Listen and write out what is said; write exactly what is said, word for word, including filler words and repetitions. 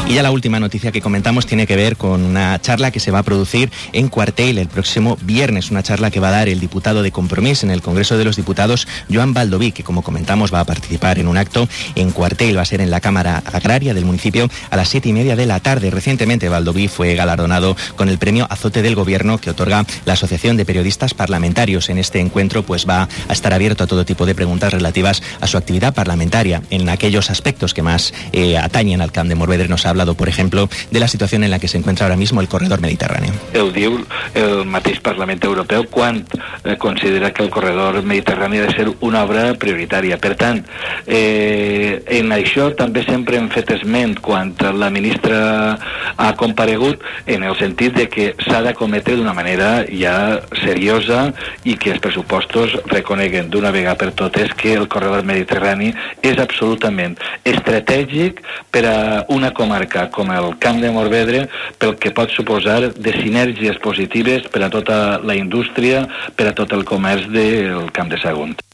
Y ya la última noticia que comentamos tiene que ver con una charla que se va a producir en Cuartel el próximo viernes, una charla que va a dar el diputado de Compromís en el Congreso de los Diputados, Joan Baldoví, que como comentamos va a participar en un acto en Cuartel, va a ser en la Cámara Agraria del municipio a las siete y media de la tarde. Recientemente Baldoví fue galardonado con el premio Azote del Gobierno que otorga la Asociación de Periodistas Parlamentarios. En este encuentro pues va a estar abierto a todo tipo de preguntas relativas a su actividad parlamentaria en aquellos aspectos que más eh, atañen al Camp de Morvedre. Nos ha hablado, por ejemplo, de la situación en la que se encuentra ahora mismo el corredor mediterráneo. Ho diu el mateix Parlament Europeu quan eh, considera que el corredor mediterrani ha de ser una obra prioritària. Per tant, eh, en això també sempre hem fet esment quan la ministra ha comparegut en el sentit de que s'ha d'acometre d'una manera ja seriosa i que els pressupostos reconeguen d'una vegada per totes que el corredor mediterrani és absolutament estratègic per a una comarca com el Camp de Morvedre, pel que pot suposar de sinergies positives per a tota la indústria, per a tot el comerç del Camp de Sagunt.